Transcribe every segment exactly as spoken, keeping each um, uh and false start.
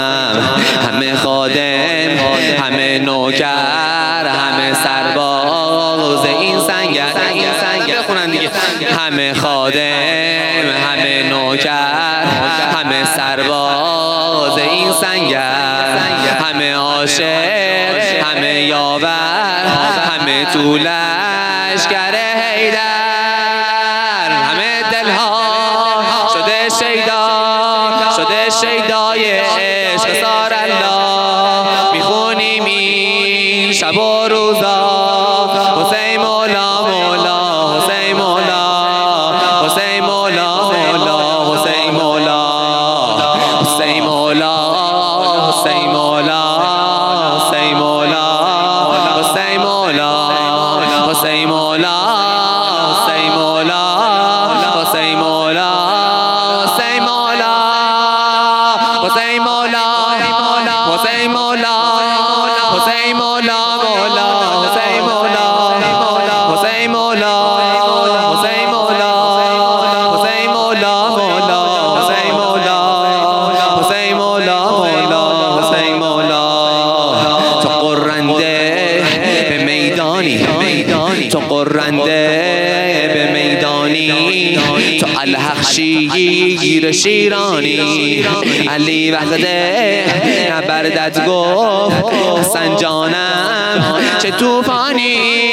همه خادم، همه نوکر، همه سرباز این سنگر. بخونن دیگه. همه خادم، همه نوکر، همه سرباز این سنگر، همه عاشق، همه یاور، همه تو لشکر حیدر. همه دلها شده شیدا، شده شیدای عشق سار الله. میخونیم این شب و روزا حسین مولا مولا، حسین مولا، حسین مولا مولا، حسین مولا، حسین مولا، حسین مولا، حسین مولا، حسین مولا، حسین مولا، حسین مولا، حسین مولا، حسین مولا، حسین مولا، حسین مولا، حسین مولا مولا، حسین مولا، حسین مولا، حسین مولا، حسین مولا مولا، حسین مولا، حسین مولا مولا، حسین مولا. تو قرنده به میدانی، تو قرنده به میدانی، تو الحق شیر شیرانی. علی وقته بردت گفت حسن جانم چه توفانی،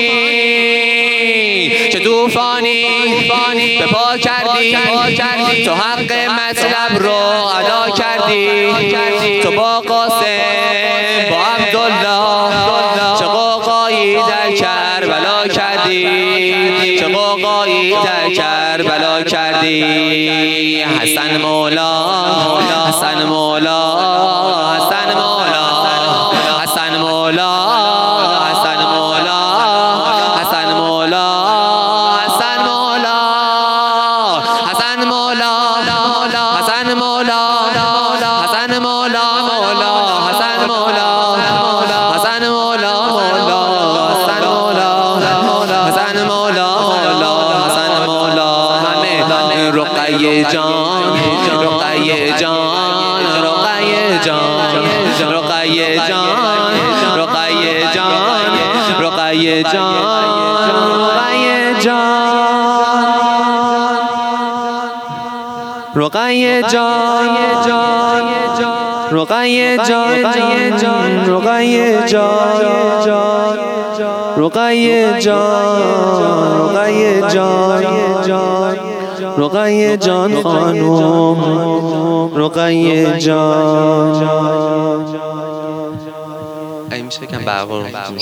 چه توفانی به پا کردی. تو حق مطلب رو ادا کردی. تو با قاسم با عبدالله چه قوقایی در کربلا کردی، چه قوقایی در کربلا کردی. حسن مولا، حسن مولا، حسن مولا، حسن مولا، حسن مولا، حسن مولا، حسن مولا، حسن مولا، حسن مولا، حسن مولا مولا، حسن مولا، حسن مولا مولا، حسن مولا، حسن مولا مولا، حسن مولا. همه رقیه جان، رقیه جان، رقیه جان، رقیه جان، رقیه جان، رقیه جان، رقیه جان، رقیه جان، رقیه جان، رقیه جان، رقیه جان، رقیه جان، رقیه جان خانوم، رقیه جان. ای میشه کم برقرار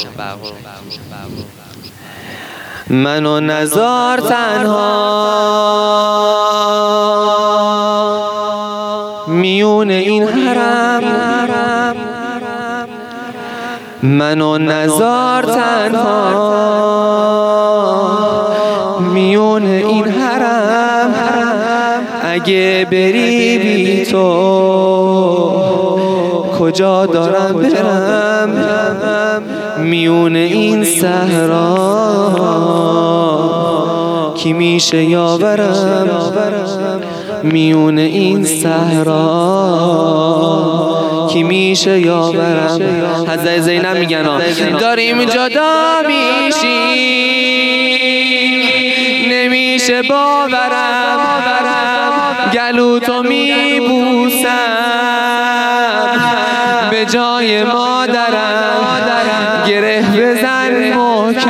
من و نزار تنها میون این حرم، من و نزار تنها میون این حرم. اگه بری بی تو کجا دارم برم؟ میون این صحرا کی میشه یاورم؟ میون این صحرا کی میشه یاورم؟ حضرت زینب میگن داریم جدا میشیم نمیشه باورم، گلو تو میبوسم به جای مادرم، گره بزن محکم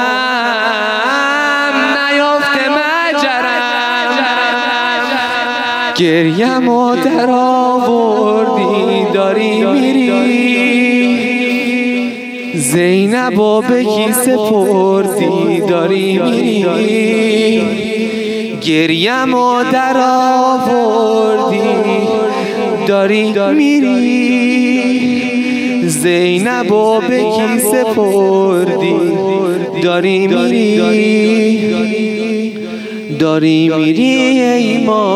نیافته مجرم. گریم و در آوردی داری میری، زینب و به کی سپردی داری میری. گریم و در آوردی داری میری، زینب و به کی سپردی داری میری. داری میری ای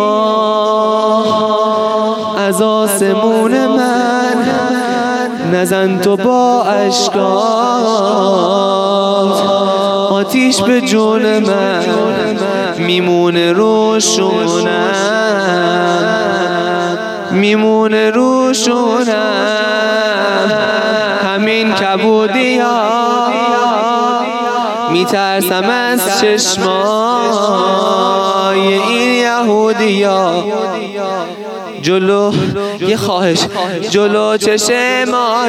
ماه از آسمون من، نزن تو با اشکات آتیش به جون من، میمونه روشونم میمونه روشونم همین کبودی ها، میترسم از چشمای این یهودی ها. جلو یه خواهش، جلو چشم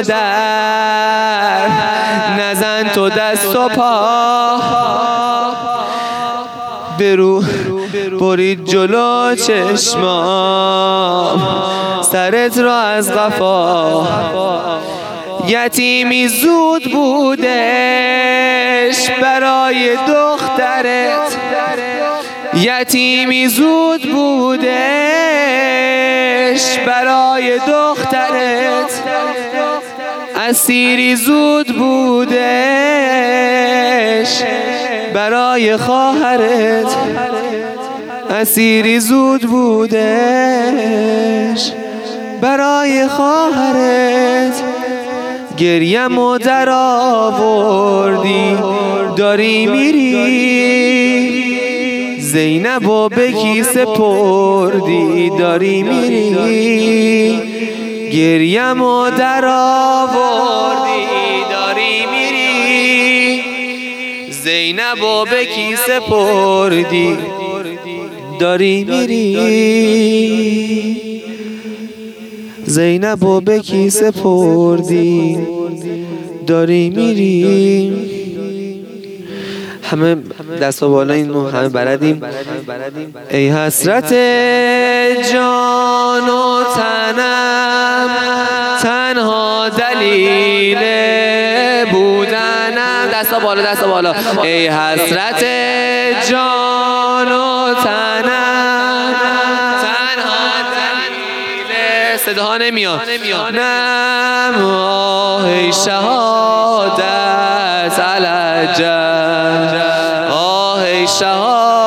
مادر نزن تو دست و پا، برو برید جلو چشمام سرت را از قفا. یتیمی زود بودش برای دخترت، یتیمی زود بودش برای دخترت، اسیری زود بودش برای خواهرت، اسیری زود بودش برای خواهرت. گریم و در آوردی داری میری، زینب و به کیسه پردی داری میری. گریم و در آوردی داری میری، زینب و به کیسه پردی داری میری. زینب و به کیسه پردی داری میری. همه دست و بالا اینو همه بلدیم. ای حسرت جان و تنم، تنها دلیل بودنم. دست و بالا، دست و بالا. ای حسرت جان و تنم، تنها دلیل. صداها نمیاد. نم آه شهادت علی جنب، آه شهادت